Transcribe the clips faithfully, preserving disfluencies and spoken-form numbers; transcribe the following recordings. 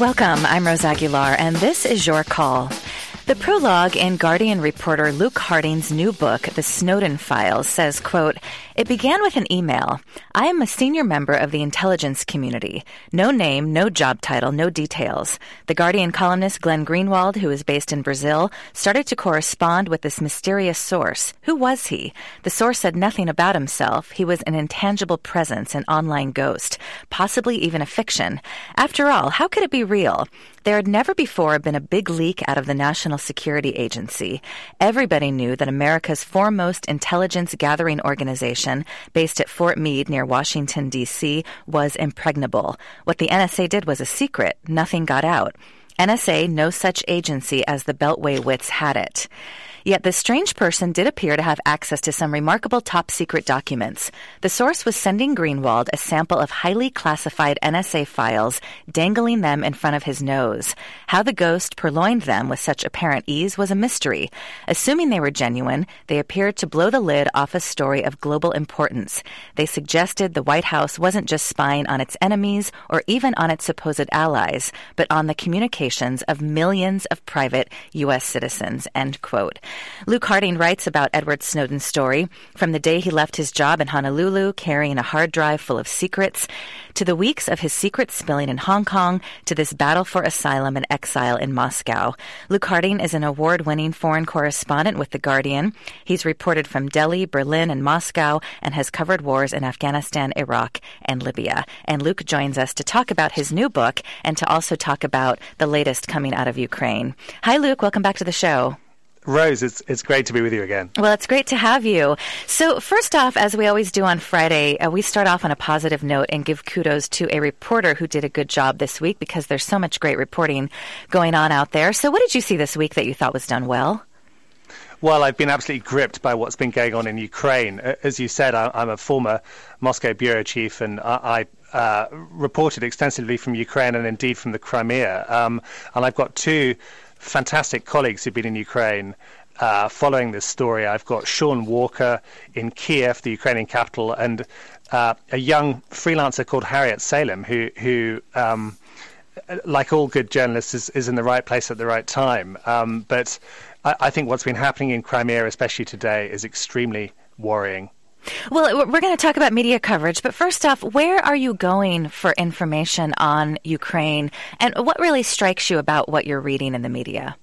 Welcome, I'm Rose Aguilar, and this is Your Call. The prologue in Guardian reporter Luke Harding's new book, The Snowden Files, says, quote, "It began with an email. I am a senior member of the intelligence community. No name, no job title, no details. The Guardian columnist Glenn Greenwald, who is based in Brazil, started to correspond with this mysterious source. Who was he? The source said nothing about himself. He was an intangible presence, an online ghost, possibly even a fiction. After all, how could it be real? There had never before been a big leak out of the National Security Agency. Everybody knew that America's foremost intelligence gathering organization, based at Fort Meade near Washington, D C, was impregnable. What the N S A did was a secret. Nothing got out. N S A, no such agency as the Beltway wits had it. Yet this strange person did appear to have access to some remarkable top-secret documents. The source was sending Greenwald a sample of highly classified N S A files, dangling them in front of his nose. How the ghost purloined them with such apparent ease was a mystery. Assuming they were genuine, they appeared to blow the lid off a story of global importance. They suggested the White House wasn't just spying on its enemies or even on its supposed allies, but on the communications of millions of private U S citizens, end quote. Luke Harding writes about Edward Snowden's story, from the day he left his job in Honolulu carrying a hard drive full of secrets, to the weeks of his secrets spilling in Hong Kong, to this battle for asylum and exile in Moscow. Luke Harding is an award-winning foreign correspondent with The Guardian. He's reported from Delhi, Berlin, and Moscow, and has covered wars in Afghanistan, Iraq, and Libya. And Luke joins us to talk about his new book and to also talk about the latest coming out of Ukraine. Hi, Luke. Welcome back to the show. Rose, it's it's great to be with you again. Well, it's great to have you. So first off, as we always do on Friday, uh, we start off on a positive note and give kudos to a reporter who did a good job this week, because there's so much great reporting going on out there. So what did you see this week that you thought was done well? Well, I've been absolutely gripped by what's been going on in Ukraine. As you said, I'm a former Moscow bureau chief, and I uh, reported extensively from Ukraine and indeed from the Crimea. Um, and I've got two fantastic colleagues who've been in Ukraine uh, following this story. I've got Sean Walker in Kiev, the Ukrainian capital, and uh, a young freelancer called Harriet Salem, who, who um, like all good journalists, is, is in the right place at the right time. Um, but I, I think what's been happening in Crimea, especially today, is extremely worrying. Well, we're going to talk about media coverage, but first off, where are you going for information on Ukraine, and what really strikes you about what you're reading in the media?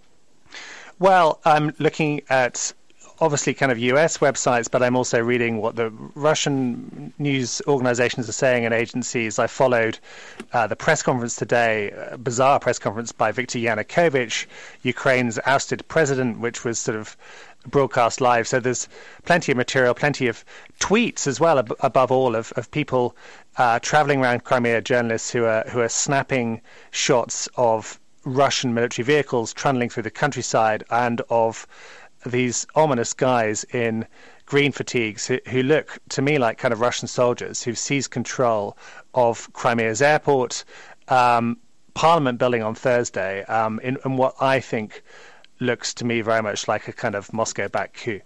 Well, I'm looking at obviously kind of U S websites, but I'm also reading what the Russian news organizations are saying and agencies. I followed uh, the press conference today, a bizarre press conference by Viktor Yanukovych, Ukraine's ousted president, which was sort of broadcast live. So there's plenty of material, plenty of tweets as well, ab- above all, of, of people uh, traveling around Crimea, journalists who are who are snapping shots of Russian military vehicles trundling through the countryside, and of these ominous guys in green fatigues who, who look to me like kind of Russian soldiers who've seized control of Crimea's airport, um, Parliament building on Thursday, um, in, in what I think looks to me very much like a kind of Moscow-backed coup.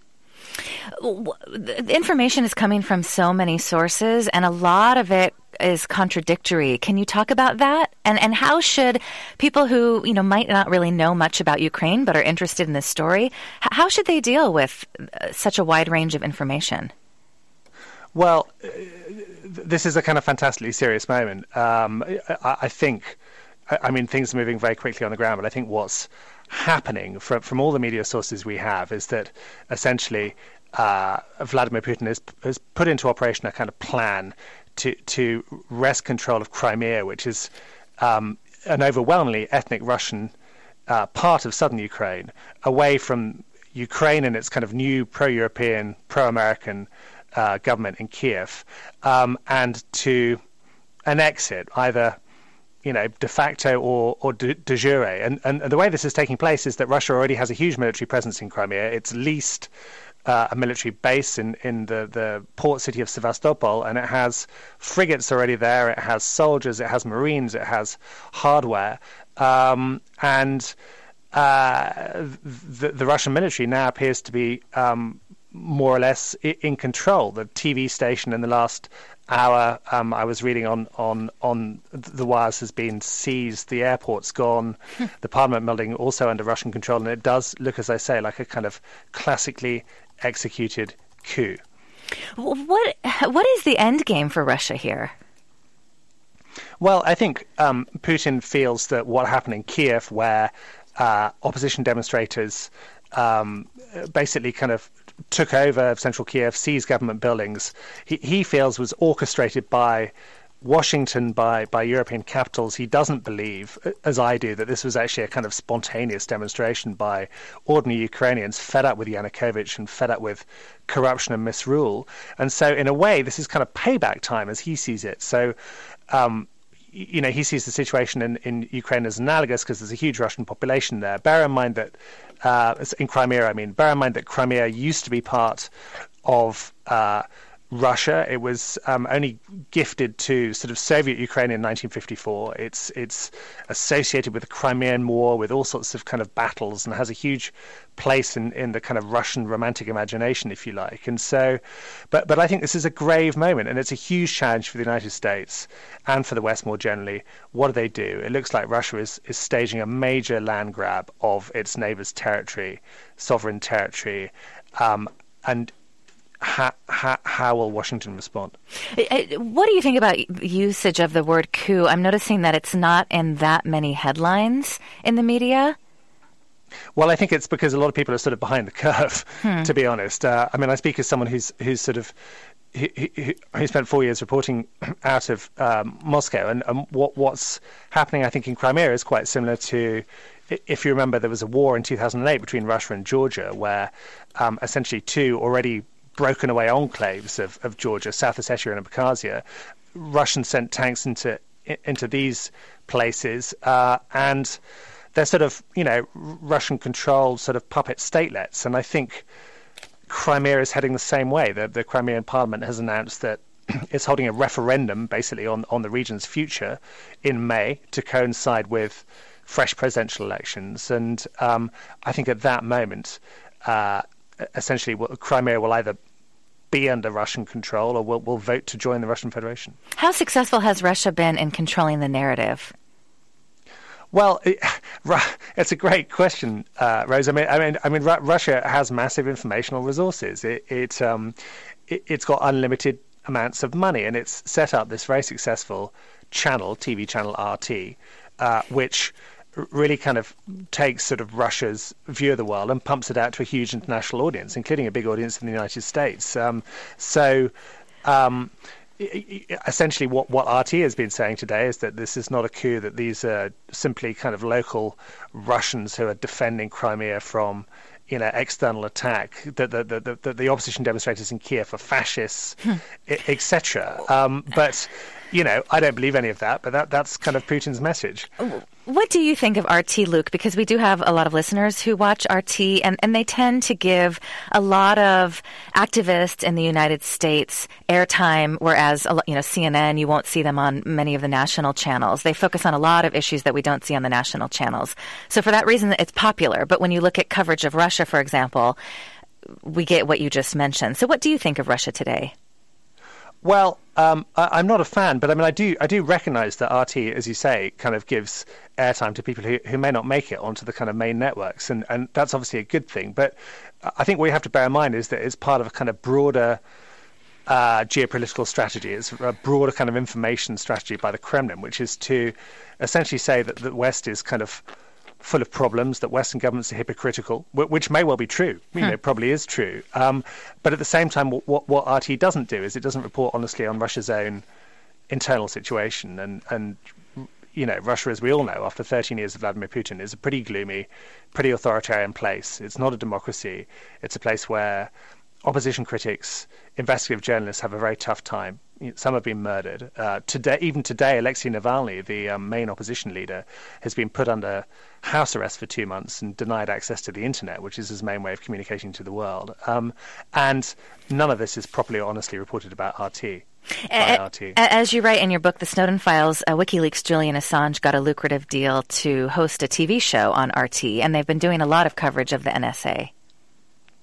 The information is coming from so many sources, and a lot of it is contradictory. Can you talk about that? And and how should people who, you know, might not really know much about Ukraine but are interested in this story, how should they deal with such a wide range of information? Well, this is a kind of fantastically serious moment. Um, I, I think, I mean, things are moving very quickly on the ground, but I think what's happening from from all the media sources we have is that essentially uh, Vladimir Putin has, has put into operation a kind of plan to to wrest control of Crimea, which is um, an overwhelmingly ethnic Russian uh, part of southern Ukraine, away from Ukraine and its kind of new pro-European, pro-American uh, government in Kiev, um, and to annex it either, you know, de facto or, or de, de jure. And, and, and the way this is taking place is that Russia already has a huge military presence in Crimea. It's leased uh, a military base in, in the, the port city of Sevastopol, and it has frigates already there. It has soldiers, it has marines, it has hardware. Um, and uh, the, the Russian military now appears to be um, more or less in control. The T V station in the last hour, um, I was reading on, on, on the wires has been seized, the airport's gone, the Parliament building also under Russian control, and it does look, as I say, like a kind of classically executed coup. What What is the end game for Russia here? Well, I think um, Putin feels that what happened in Kiev, where uh, opposition demonstrators um, basically kind of took over central Kiev, seized government buildings, he, he feels was orchestrated by Washington, by, by European capitals. He doesn't believe, as I do, that this was actually a kind of spontaneous demonstration by ordinary Ukrainians fed up with Yanukovych and fed up with corruption and misrule. And so, in a way, this is kind of payback time as he sees it. So, um, you know, he sees the situation in, in Ukraine as analogous because there's a huge Russian population there. Bear in mind that, uh, in Crimea, I mean, bear in mind that Crimea used to be part of uh, Russia. It was um, only gifted to sort of Soviet Ukraine in nineteen fifty-four. It's it's associated with the Crimean War, with all sorts of kind of battles, and has a huge place in, in the kind of Russian romantic imagination, if you like. And so, but but I think this is a grave moment, and it's a huge challenge for the United States and for the West more generally. What do they do? It looks like Russia is, is staging a major land grab of its neighbours' territory, sovereign territory, um, and How, how, how will Washington respond? What do you think about usage of the word coup? I'm noticing that it's not in that many headlines in the media. Well, I think it's because a lot of people are sort of behind the curve, hmm. to be honest. Uh, I mean, I speak as someone who's who's sort of who, who, who spent four years reporting out of um, Moscow, and, and what what's happening, I think, in Crimea is quite similar to. If you remember, there was a war in two thousand eight between Russia and Georgia, where um, essentially two already broken away enclaves of, of Georgia, South Ossetia and Abkhazia. Russians sent tanks into into these places, uh, and they're sort of, you know, Russian-controlled sort of puppet statelets. And I think Crimea is heading the same way. The, the Crimean Parliament has announced that it's holding a referendum, basically, on, on the region's future in May to coincide with fresh presidential elections. And um, I think at that moment, uh, essentially, Crimea will either be under Russian control or will, will vote to join the Russian Federation. How successful has Russia been in controlling the narrative? Well, it, it's a great question, uh, Rose. I mean, I mean, I mean, Russia has massive informational resources. It, it, um, it, it's got unlimited amounts of money, and it's set up this very successful channel, T V channel R T, uh, which really kind of takes sort of Russia's view of the world and pumps it out to a huge international audience, including a big audience in the United States. Um, so um, essentially what, what R T has been saying today is that this is not a coup, that these are simply kind of local Russians who are defending Crimea from, you know, external attack, that the, the, the, the opposition demonstrators in Kiev are fascists, et cetera. Um, but, you know, I don't believe any of that, but that, that's kind of Putin's message. What do you think of R T, Luke? Because we do have a lot of listeners who watch R T, and, and they tend to give a lot of activists in the United States airtime, whereas, you know, C N N, you won't see them on many of the national channels. They focus on a lot of issues that we don't see on the national channels. So for that reason, it's popular. But when you look at coverage of Russia, for example, we get what you just mentioned. So what do you think of Russia today? Well, um, I, I'm not a fan, but I mean, I do I do recognise that R T, as you say, kind of gives airtime to people who, who may not make it onto the kind of main networks, and, and that's obviously a good thing. But I think what you have to bear in mind is that it's part of a kind of broader uh, geopolitical strategy. It's a broader kind of information strategy by the Kremlin, which is to essentially say that the West is kind of full of problems, that Western governments are hypocritical, which may well be true, you know, hmm. probably is true. Um, but at the same time, what, what R T doesn't do is it doesn't report honestly on Russia's own internal situation. And, and, you know, Russia, as we all know, after thirteen years of Vladimir Putin, is a pretty gloomy, pretty authoritarian place. It's not a democracy. It's a place where opposition critics, investigative journalists have a very tough time. Some have been murdered. Uh, today, even today, Alexei Navalny, the um, main opposition leader, has been put under house arrest for two months and denied access to the internet, which is his main way of communicating to the world. Um, and none of this is properly or honestly reported about R T. By R T. As you write in your book, The Snowden Files, uh, WikiLeaks' Julian Assange got a lucrative deal to host a T V show on R T, and they've been doing a lot of coverage of the N S A.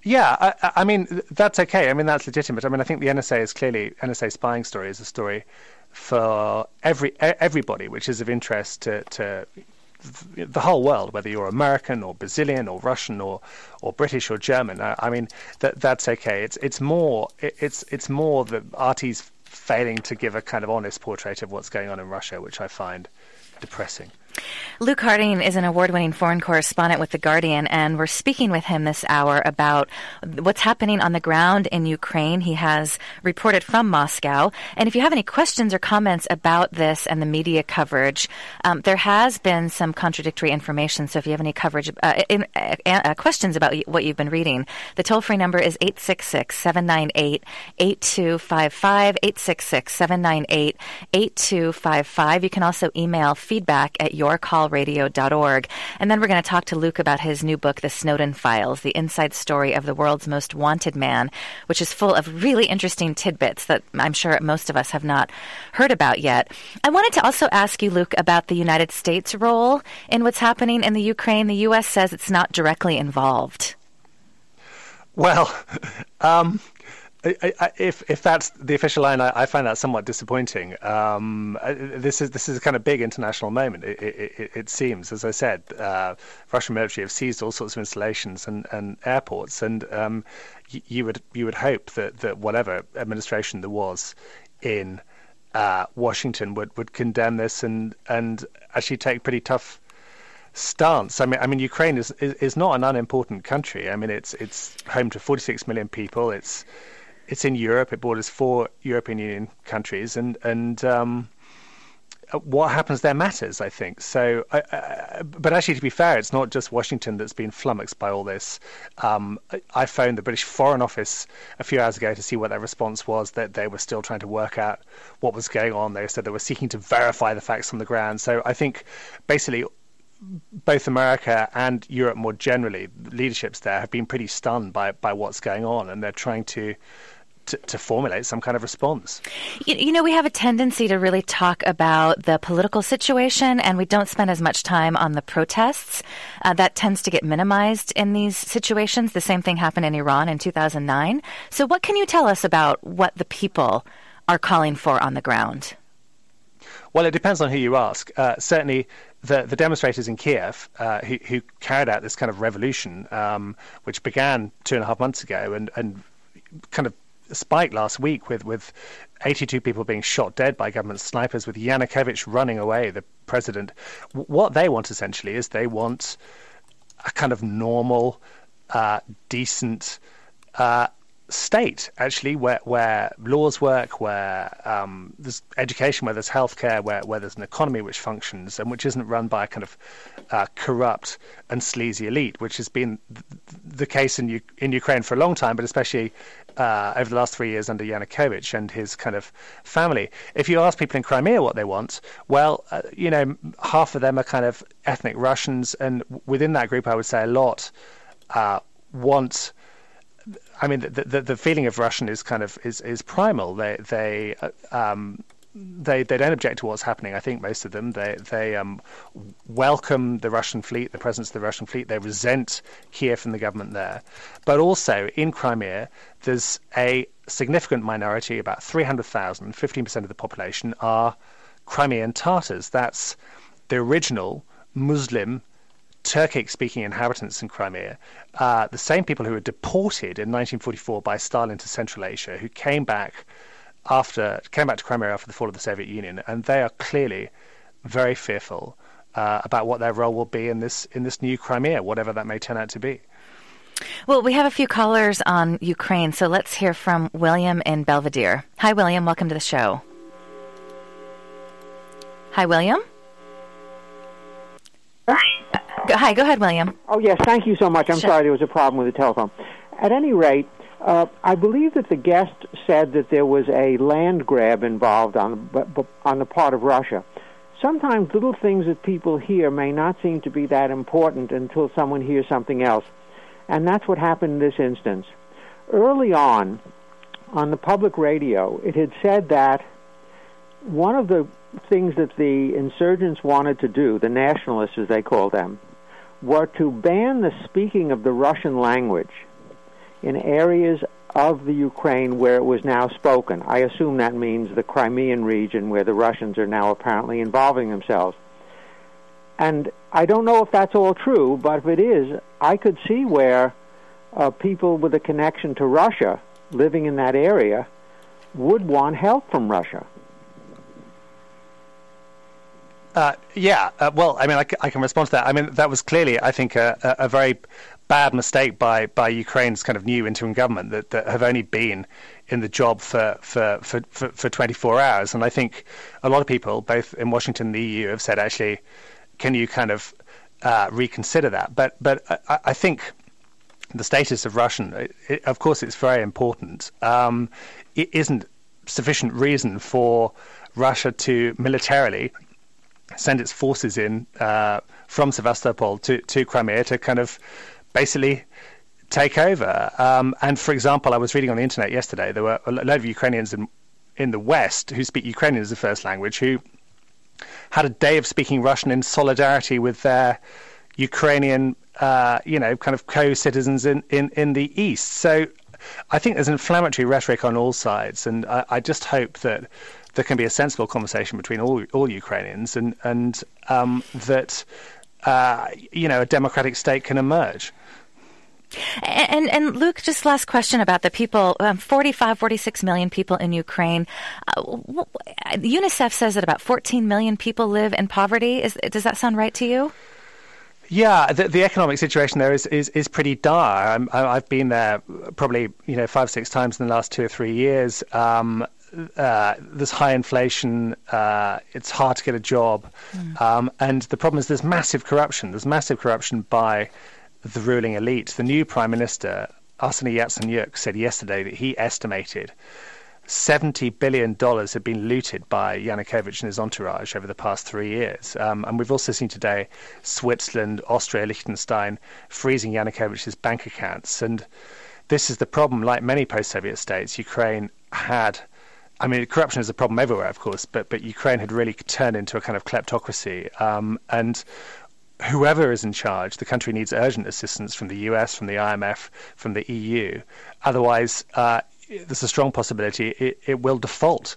Yeah, I, I mean, that's okay. I mean, that's legitimate. I mean, I think the N S A is clearly, N S A spying story is a story for every everybody, which is of interest to, to the whole world, whether you're American or Brazilian or Russian or, or British or German. I, I mean, that that's okay. It's it's more it's it's more that R T's failing to give a kind of honest portrait of what's going on in Russia, which I find depressing. Luke Harding is an award-winning foreign correspondent with The Guardian, and we're speaking with him this hour about what's happening on the ground in Ukraine. He has reported from Moscow. And if you have any questions or comments about this and the media coverage, um, there has been some contradictory information. So if you have any coverage, uh, in, uh, uh, questions about what you've been reading, the toll-free number is eight six six, seven nine eight, eight two five five, eight six six, seven nine eight, eight two five five. You can also email feedback at your call radio dot org. And then we're going to talk to Luke about his new book, The Snowden Files, the inside story of the world's most wanted man, which is full of really interesting tidbits that I'm sure most of us have not heard about yet. I wanted to also ask you, Luke, about the United States' role in what's happening in the Ukraine. The U S says it's not directly involved. Well, um... I, I, if if that's the official line, I, I find that somewhat disappointing. Um, this is this is a kind of big international moment. It, it, it seems, as I said, uh, Russian military have seized all sorts of installations and, and airports, and um, you, you would you would hope that, that whatever administration there was in uh, Washington would, would condemn this and and actually take pretty tough stance. I mean, I mean, Ukraine is, is is not an unimportant country. I mean, it's it's home to forty-six million people. It's It's in Europe. It borders four European Union countries, and and um, what happens there matters, I think. So, I, I, but actually, to be fair, it's not just Washington that's been flummoxed by all this. Um, I, I phoned the British Foreign Office a few hours ago to see what their response was. That they were still trying to work out what was going on. They said they were seeking to verify the facts on the ground. So, I think basically, both America and Europe more generally, leaderships there have been pretty stunned by by what's going on, and they're trying to. To, to formulate some kind of response. You, you know, we have a tendency to really talk about the political situation, and we don't spend as much time on the protests. Uh, that tends to get minimized in these situations. The same thing happened in Iran in two thousand nine. So what can you tell us about what the people are calling for on the ground? Well, it depends on who you ask. Uh, certainly, the, the demonstrators in Kiev uh, who, who carried out this kind of revolution, um, which began two and a half months ago and, and kind of spiked last week with, with eighty-two people being shot dead by government snipers, with Yanukovych running away, the president. W- what they want, essentially, is they want a kind of normal, uh, decent uh, state, actually, where, where laws work, where um, there's education, where there's healthcare, where, where there's an economy which functions and which isn't run by a kind of uh, corrupt and sleazy elite, which has been th- the case in, U- in Ukraine for a long time, but especially uh, over the last three years under Yanukovych and his kind of family. If you ask people in Crimea what they want, well, uh, you know, half of them are kind of ethnic Russians, and within that group, I would say a lot uh, want. I mean, the, the the feeling of Russian is kind of is, is primal. They they um, they they don't object to what's happening. I think most of them they they um, welcome the Russian fleet, the presence of the Russian fleet. They resent Kiev and the government there. But also in Crimea, there's a significant minority, about three hundred thousand, fifteen percent of the population are Crimean Tatars. That's the original Muslim Turkic-speaking inhabitants in Crimea, uh, the same people who were deported in nineteen forty-four by Stalin to Central Asia, who came back after came back to Crimea after the fall of the Soviet Union, and they are clearly very fearful uh, about what their role will be in this in this new Crimea, whatever that may turn out to be. Well, we have a few callers on Ukraine, so let's hear from William in Belvedere. Hi, William. Welcome to the show. Hi, William. Hi, go ahead, William. Oh, yes, thank you so much. I'm sure. sorry there was a problem with the telephone. At any rate, uh, I believe that the guest said that there was a land grab involved on the, on the part of Russia. Sometimes little things that people hear may not seem to be that important until someone hears something else, and that's what happened in this instance. Early on, on the public radio, it had said that one of the things that the insurgents wanted to do, the nationalists as they call them, were to ban the speaking of the Russian language in areas of the Ukraine where it was now spoken. I assume that means the Crimean region where the Russians are now apparently involving themselves. And I don't know if that's all true, but if it is, I could see where uh, people with a connection to Russia living in that area would want help from Russia. Uh, yeah, uh, well, I mean, I, I can respond to that. I mean, that was clearly, I think, a, a, a very bad mistake by, by Ukraine's kind of new interim government that, that have only been in the job for, for, for, for, for twenty-four hours. And I think a lot of people, both in Washington and the E U, have said, actually, can you kind of uh, reconsider that? But but I, I think the status of Russian, it, it, of course, it's very important. Um, it isn't sufficient reason for Russia to militarily send its forces in uh, from Sevastopol to, to Crimea to kind of basically take over. Um, and for example, I was reading on the internet yesterday, there were a load of Ukrainians in, in the West who speak Ukrainian as a first language who had a day of speaking Russian in solidarity with their Ukrainian, uh, you know, kind of co-citizens in, in, in the East. So I think there's inflammatory rhetoric on all sides, and I, I just hope that there can be a sensible conversation between all all Ukrainians, and and um, that uh, you know a democratic state can emerge. And, and Luke, just last question about the people, um, forty-five, forty-six million people in Ukraine. Uh, UNICEF says that about fourteen million people live in poverty. Is, does that sound right to you? Yeah, the, the economic situation there is, is, is pretty dire. I'm, I've been there probably you know five, six times in the last two or three years. Um, uh, there's high inflation. Uh, it's hard to get a job, mm. um, and the problem is there's massive corruption. There's massive corruption by the ruling elite. The new Prime Minister, Arseniy Yatsenyuk, said yesterday that he estimated seventy billion dollars had been looted by Yanukovych and his entourage over the past three years. Um, and we've also seen today Switzerland, Austria, Liechtenstein freezing Yanukovych's bank accounts. And this is the problem. Like many post-Soviet states, Ukraine had, I mean, corruption is a problem everywhere, of course, but, but Ukraine had really turned into a kind of kleptocracy. Um, and whoever is in charge, the country needs urgent assistance from the U S, from the I M F, from the E U. Otherwise, uh, there's a strong possibility it, it will default.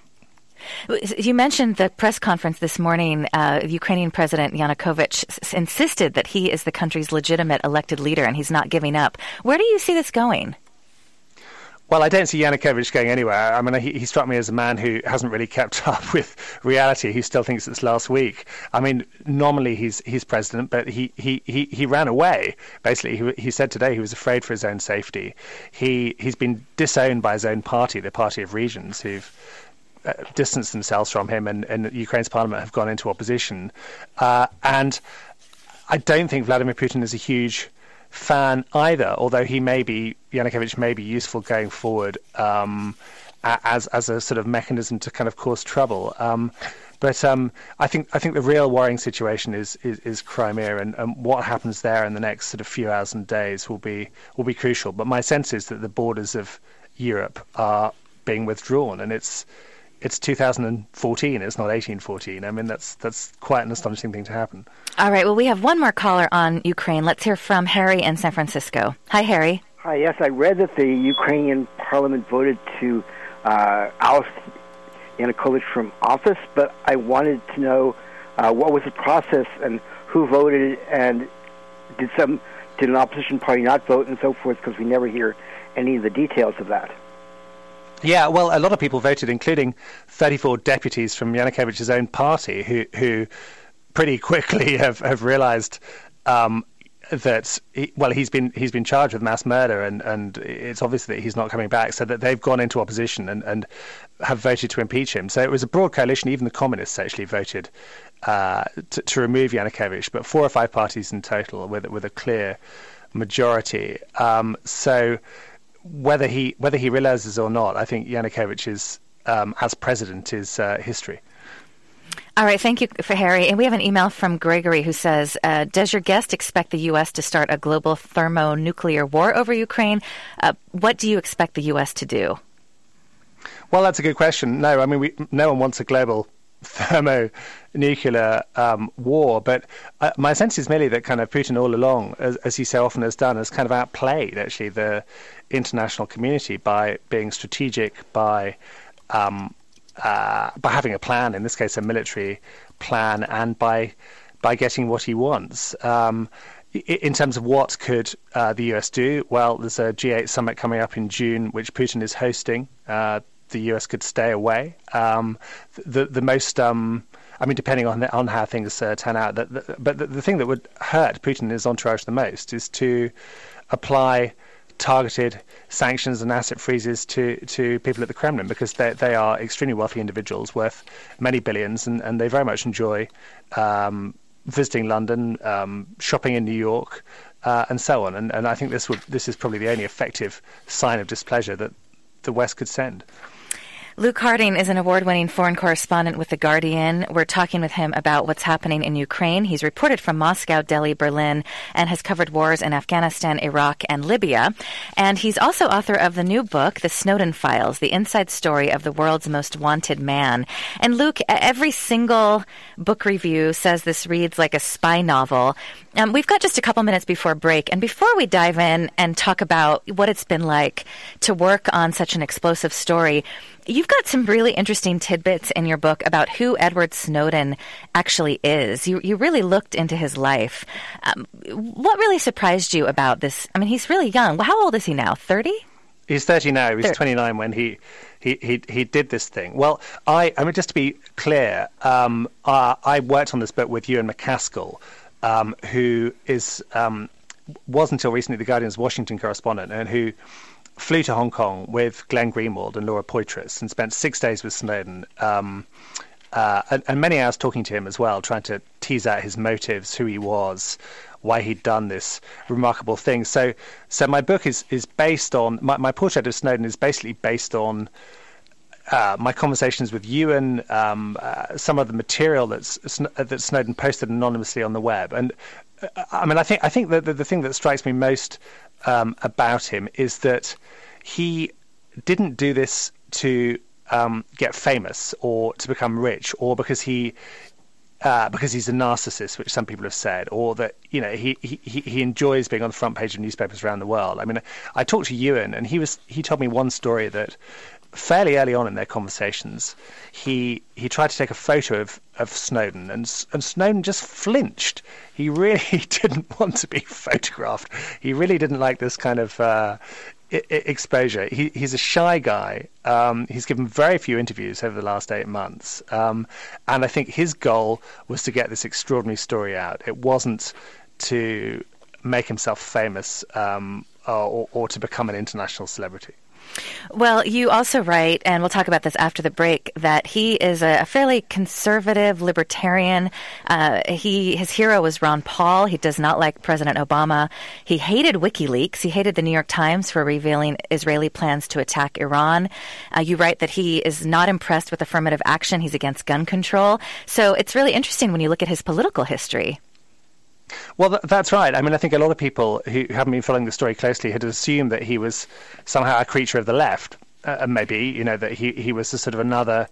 You mentioned the press conference this morning. Uh, Ukrainian President Yanukovych s- insisted that he is the country's legitimate elected leader and he's not giving up. Where do you see this going? Well, I don't see Yanukovych going anywhere. I mean, he, he struck me as a man who hasn't really kept up with reality. He still thinks it's last week. I mean, nominally he's he's president, but he he, he, he ran away. Basically, he, he said today he was afraid for his own safety. He he's been disowned by his own party, the Party of Regions, who've uh, distanced themselves from him, and, and Ukraine's parliament have gone into opposition. Uh, and I don't think Vladimir Putin is a huge fan either, although he may be Yanukovych may be useful going forward um, as as a sort of mechanism to kind of cause trouble. Um, but um, I think I think the real worrying situation is is, is Crimea, and, and what happens there in the next sort of few hours and days will be will be crucial. But my sense is that the borders of Europe are being withdrawn, and it's it's two thousand fourteen. It's not eighteen fourteen. I mean, that's that's quite an astonishing thing to happen. All right. Well, we have one more caller on Ukraine. Let's hear from Harry in San Francisco. Hi, Harry. Hi. Yes, I read that the Ukrainian parliament voted to uh, oust Yanukovych from office, but I wanted to know uh, what was the process and who voted, and did some did an opposition party not vote, and so forth, because we never hear any of the details of that. Yeah, well, a lot of people voted, including thirty-four deputies from Yanukovych's own party, who who pretty quickly have, have realized um, that, he, well, he's been he's been charged with mass murder, and, and it's obvious that he's not coming back, so that they've gone into opposition and, and have voted to impeach him. So it was a broad coalition. Even the communists actually voted uh, to, to remove Yanukovych, but four or five parties in total with, with a clear majority. Um, so... Whether he whether he realizes or not, I think Yanukovych is, um, as president, is uh, history. All right, thank you for Harry. And we have an email from Gregory who says, uh, does your guest expect the U S to start a global thermonuclear war over Ukraine? Uh, what do you expect the U S to do? Well, that's a good question. No, I mean, we, no one wants a global thermonuclear um, war. But uh, my sense is merely that kind of Putin all along, as, as he so often has done, has kind of outplayed actually the international community by being strategic, by um, uh, by having a plan, in this case a military plan, and by by getting what he wants. Um, in terms of what could uh, the U S do, well, there's a G eight summit coming up in June, which Putin is hosting. Uh, the U S could stay away. Um, the the most, um, I mean, depending on on how things uh, turn out. The, the, but the, the thing that would hurt Putin and his entourage the most is to apply targeted sanctions and asset freezes to, to people at the Kremlin, because they they are extremely wealthy individuals worth many billions, and, and they very much enjoy um, visiting London, um, shopping in New York, uh, and so on. And, and I think this would this is probably the only effective sign of displeasure that the West could send. Luke Harding is an award-winning foreign correspondent with The Guardian. We're talking with him about what's happening in Ukraine. He's reported from Moscow, Delhi, Berlin, and has covered wars in Afghanistan, Iraq, and Libya. And he's also author of the new book, The Snowden Files, the inside story of the world's most wanted man. And Luke, every single book review says this reads like a spy novel. Um, we've got just a couple minutes before break. And before we dive in and talk about what it's been like to work on such an explosive story, you've got some really interesting tidbits in your book about who Edward Snowden actually is. You you really looked into his life. Um, what really surprised you about this? I mean, he's really young. Well, how old is he now? thirty? He's thirty now. He was thirty. twenty-nine when he, he, he, he did this thing. Well, I, I mean, just to be clear, um, uh, I worked on this book with Ewan McCaskill, um, who is um, was until recently The Guardian's Washington correspondent, and who flew to Hong Kong with Glenn Greenwald and Laura Poitras and spent six days with Snowden, um, uh, and, and many hours talking to him as well, trying to tease out his motives, who he was, why he'd done this remarkable thing. So so my book is, is based on, my, my portrait of Snowden is basically based on uh, my conversations with Ewan, um, uh, some of the material that's, that Snowden posted anonymously on the web. And uh, I mean, I think I think that the, the thing that strikes me most Um, about him is that he didn't do this to um, get famous or to become rich, or because he uh, because he's a narcissist, which some people have said, or that you know he, he, he enjoys being on the front page of newspapers around the world. I mean, I talked to Ewan, and he was he told me one story that fairly early on in their conversations, he he tried to take a photo of, of Snowden, and and Snowden just flinched. He really didn't want to be photographed. He really didn't like this kind of uh, I- I exposure. He, he's a shy guy. Um, he's given very few interviews over the last eight months. Um, and I think his goal was to get this extraordinary story out. It wasn't to make himself famous um, or, or to become an international celebrity. Well, you also write, and we'll talk about this after the break, that he is a fairly conservative libertarian. Uh, he his hero was Ron Paul. He does not like President Obama. He hated WikiLeaks. He hated the New York Times for revealing Israeli plans to attack Iran. Uh, you write that he is not impressed with affirmative action. He's against gun control. So it's really interesting when you look at his political history. Well, th- that's right. I mean, I think a lot of people who haven't been following the story closely had assumed that he was somehow a creature of the left, uh, and maybe, you know, that he, he was a sort of another,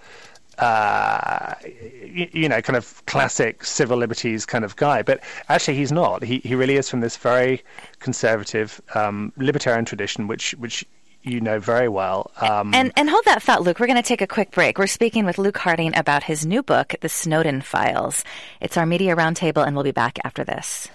uh, you, you know, kind of classic civil liberties kind of guy. But actually, he's not. He he really is from this very conservative um, libertarian tradition, which which. you know very well. Um, and, and hold that thought, Luke. We're going to take a quick break. We're speaking with Luke Harding about his new book, The Snowden Files. It's our Media Roundtable, and we'll be back after this.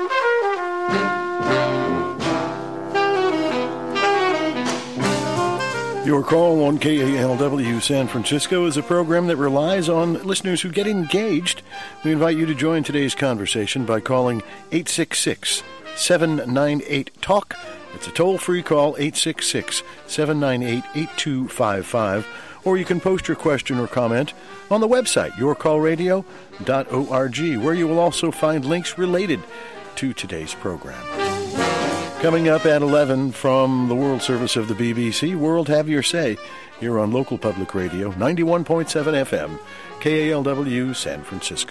Your Call on K A L W San Francisco is a program that relies on listeners who get engaged. We invite you to join today's conversation by calling eight six six, seven nine eight, TALK. It's a toll-free call, eight six six, seven nine eight, eight two five five, or you can post your question or comment on the website, your call radio dot org, where you will also find links related to today's program. Coming up at eleven from the World Service of the B B C, World Have Your Say, here on local public radio, ninety-one point seven F M, K A L W San Francisco.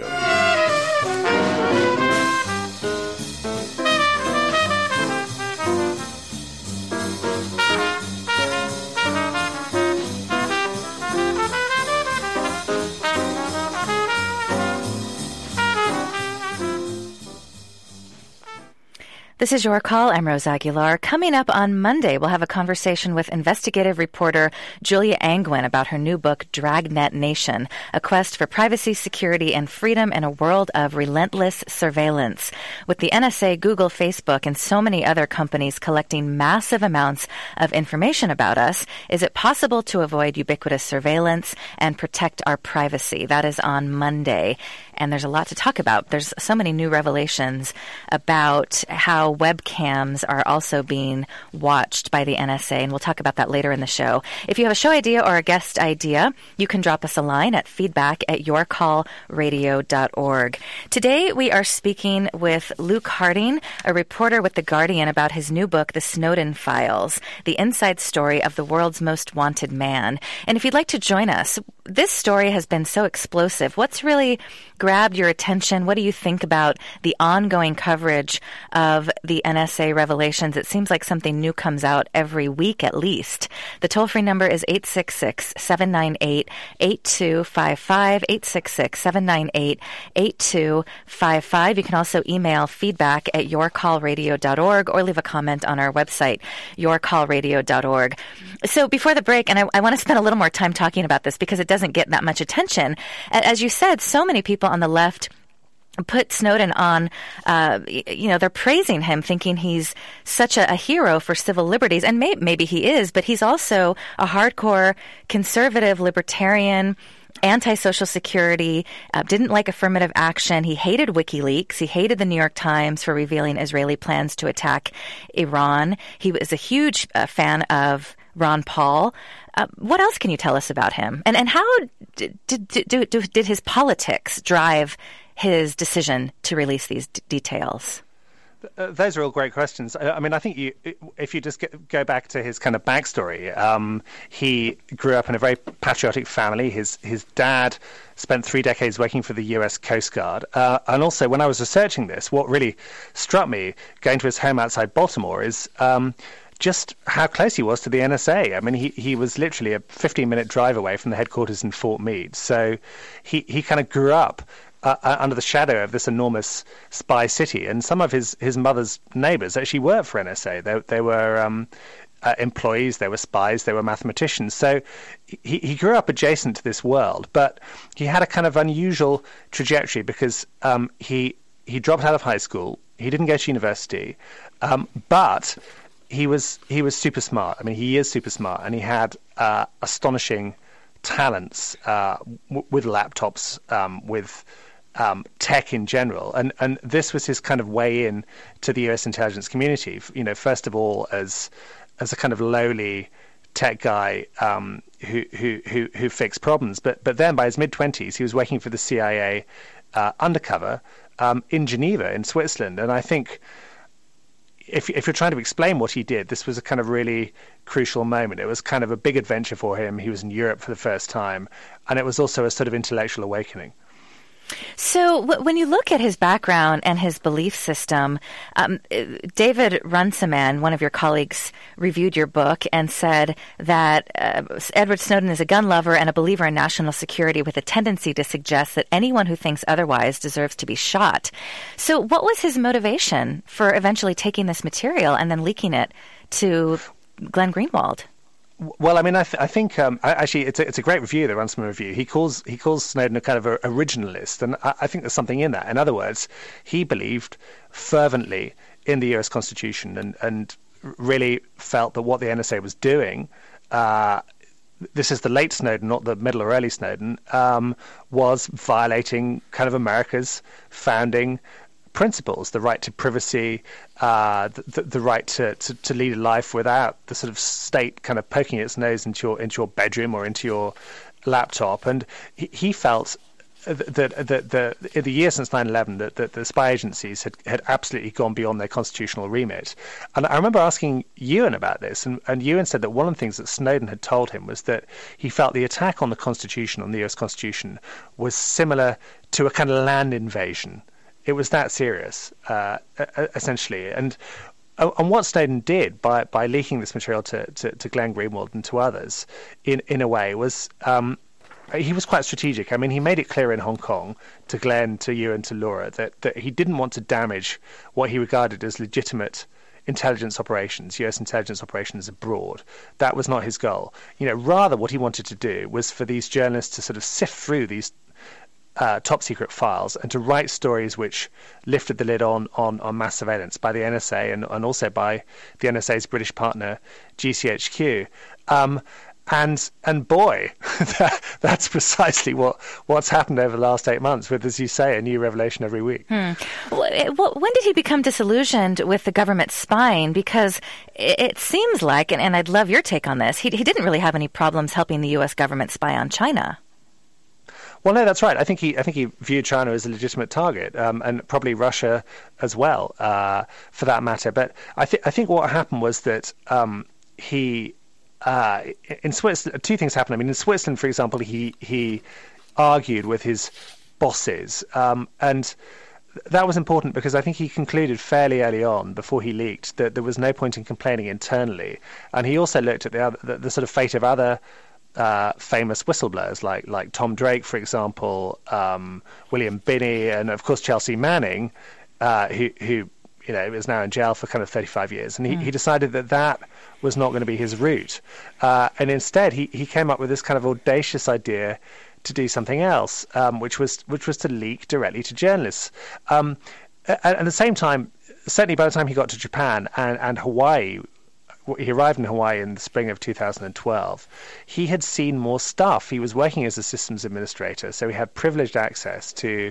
This is Your Call. I'm Rose Aguilar. Coming up on Monday, we'll have a conversation with investigative reporter Julia Angwin about her new book, Dragnet Nation, A Quest for Privacy, Security, and Freedom in a World of Relentless Surveillance. With the N S A, Google, Facebook, and so many other companies collecting massive amounts of information about us, is it possible to avoid ubiquitous surveillance and protect our privacy? That is on Monday. And there's a lot to talk about. There's so many new revelations about how webcams are also being watched by the N S A, and we'll talk about that later in the show. If you have a show idea or a guest idea, you can drop us a line at feedback at your call radio dot org. Today, we are speaking with Luke Harding, a reporter with The Guardian, about his new book, The Snowden Files, the inside story of the world's most wanted man. And if you'd like to join us, this story has been so explosive. What's really grabbed your attention? What do you think about the ongoing coverage of the N S A revelations? It seems like something new comes out every week at least. The toll-free number is eight six six, seven nine eight, eight two five five, eight six six, seven nine eight, eight two five five. You can also email feedback at your call radio dot org or leave a comment on our website, your call radio dot org. So before the break, and I, I want to spend a little more time talking about this because it doesn't get that much attention. As you said, so many people on the left put Snowden on, uh, you know, they're praising him, thinking he's such a, a hero for civil liberties. And may, maybe he is, but he's also a hardcore conservative, libertarian, anti-social security, uh, didn't like affirmative action. He hated WikiLeaks. He hated the New York Times for revealing Israeli plans to attack Iran. He was a huge uh, fan of Ron Paul. Uh, what else can you tell us about him? And and how did, did, did, did his politics drive his decision to release these d- details? Uh, those are all great questions. I, I mean, I think you, if you just get, go back to his kind of backstory, um, he grew up in a very patriotic family. His his dad spent three decades working for the U S Coast Guard. Uh, and also, when I was researching this, what really struck me, going to his home outside Baltimore, is um, just how close he was to the N S A. I mean, he, he was literally a fifteen-minute drive away from the headquarters in Fort Meade. So he, he kind of grew up uh, under the shadow of this enormous spy city. And some of his, his mother's neighbors actually worked for N S A. They, they were um, uh, employees, they were spies, they were mathematicians. So he, he grew up adjacent to this world. But he had a kind of unusual trajectory because um, he, he dropped out of high school. He didn't go to university. Um, but... He was he was super smart. I mean, he is super smart, and he had uh, astonishing talents uh, w- with laptops, um, with um, tech in general, and and this was his kind of way in to the U S intelligence community. You know, first of all, as as a kind of lowly tech guy um, who, who who who fixed problems, but but then by his mid twenties, he was working for the C I A uh, undercover um, in Geneva, in Switzerland, and I think. If, if you're trying to explain what he did, this was a kind of really crucial moment. It was kind of a big adventure for him. He was in Europe for the first time, and it was also a sort of intellectual awakening. So w- when you look at his background and his belief system, um, David Runciman, one of your colleagues, reviewed your book and said that uh, Edward Snowden is a gun lover and a believer in national security with a tendency to suggest that anyone who thinks otherwise deserves to be shot. So what was his motivation for eventually taking this material and then leaking it to Glenn Greenwald? Well, I mean, I, th- I think um, I, actually it's a, it's a great review, the Runciman review. He calls he calls Snowden a kind of a originalist, and I, I think there's something in that. In other words, he believed fervently in the U S Constitution and, and really felt that what the N S A was doing, uh, this is the late Snowden, not the middle or early Snowden, um, was violating kind of America's founding principles, the right to privacy, uh, the, the right to, to, to lead a life without the sort of state kind of poking its nose into your into your bedroom or into your laptop. And he, he felt that the, the, the, the year since nine eleven, that the, the spy agencies had, had absolutely gone beyond their constitutional remit. And I remember asking Ewan about this, and, and Ewan said that one of the things that Snowden had told him was that he felt the attack on the Constitution, on the U S Constitution, was similar to a kind of land invasion. It was that serious, uh, essentially. And and what Snowden did by, by leaking this material to, to, to Glenn Greenwald and to others, in, in a way, was um, he was quite strategic. I mean, he made it clear in Hong Kong to Glenn, to you, and to Laura that, that he didn't want to damage what he regarded as legitimate intelligence operations, U S intelligence operations abroad. That was not his goal. You know, rather what he wanted to do was for these journalists to sort of sift through these uh, top secret files and to write stories which lifted the lid on, on, on mass surveillance by the N S A and, and also by the N S A's British partner, G C H Q. Um, And and boy, that, that's precisely what, what's happened over the last eight months with, as you say, a new revelation every week. Hmm. Well, when did he become disillusioned with the government spying? Because it, it seems like, and, and I'd love your take on this, he, he didn't really have any problems helping the U S government spy on China. Well, no, that's right. I think he, I think he viewed China as a legitimate target, um, and probably Russia as well, uh, for that matter. But I think I think what happened was that um, he. Uh, in Switzerland, two things happened. I mean, in Switzerland, for example, he he argued with his bosses, um, and that was important because I think he concluded fairly early on, before he leaked, that there was no point in complaining internally. And he also looked at the other, the, the sort of fate of other uh, famous whistleblowers, like like Tom Drake, for example, um, William Binney, and of course Chelsea Manning, uh, who who you know is now in jail for kind of thirty-five years. And he, mm. he decided that that was not going to be his route. Uh, and instead, he, he came up with this kind of audacious idea to do something else, um, which was which was to leak directly to journalists. Um, at, at the same time, certainly by the time he got to Japan and, and Hawaii, he arrived in Hawaii in the spring of two thousand twelve, he had seen more stuff. He was working as a systems administrator, so he had privileged access to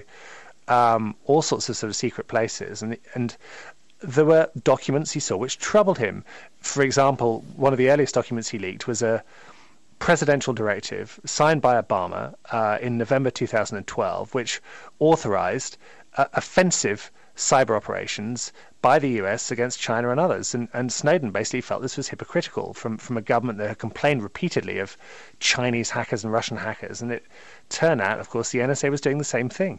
um, all sorts of sort of secret places. And and there were documents he saw which troubled him. For example, one of the earliest documents he leaked was a presidential directive signed by Obama uh, in November two thousand twelve, which authorized uh, offensive cyber operations by the U S against China and others. And, and Snowden basically felt this was hypocritical from, from a government that had complained repeatedly of Chinese hackers and Russian hackers. And it turned out, of course, the N S A was doing the same thing.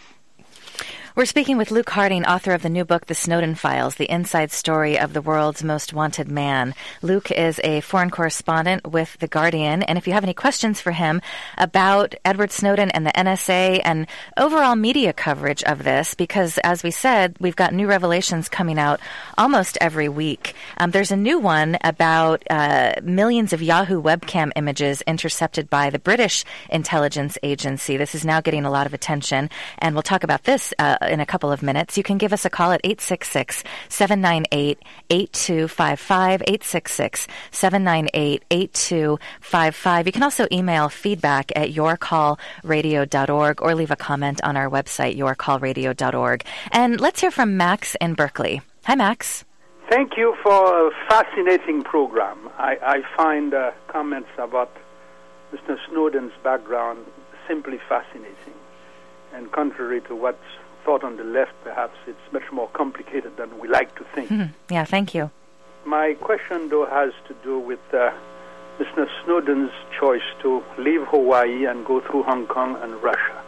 We're speaking with Luke Harding, author of the new book, The Snowden Files, the inside story of the world's most wanted man. Luke is a foreign correspondent with The Guardian, and if you have any questions for him about Edward Snowden and the N S A and overall media coverage of this, because as we said, we've got new revelations coming out almost every week. Um, there's a new one about uh, millions of Yahoo webcam images intercepted by the British intelligence agency. This is now getting a lot of attention, and we'll talk about this uh, in a couple of minutes. You can give us a call at eight six six, seven nine eight, eight two five five, eight six six, seven nine eight, eight two five five. You can also email feedback at your call radio dot org or leave a comment on our website, your call radio dot org. And let's hear from Max in Berkeley. Hi, Max. Thank you for a fascinating program. I, I find uh, comments about Mister Snowden's background simply fascinating. And contrary to what's thought on the left, perhaps it's much more complicated than we like to think. Mm-hmm. Yeah, thank you. My question, though, has to do with uh, Mister Snowden's choice to leave Hawaii and go through Hong Kong and Russia.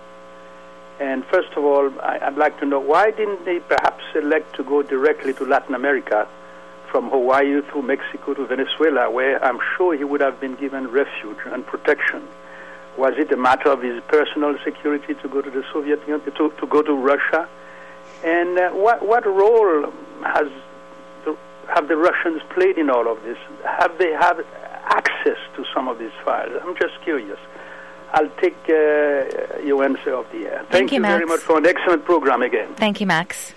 And first of all, I, I'd like to know, why didn't they perhaps elect to go directly to Latin America from Hawaii through Mexico to Venezuela, where I'm sure he would have been given refuge and protection? Was it a matter of his personal security to go to the Soviet Union, to, to go to Russia? And uh, what what role has the, have the Russians played in all of this? Have they had access to some of these files? I'm just curious. I'll take uh, your answer of the air. Thank, Thank you, you Max. very much for an excellent program again. Thank you, Max.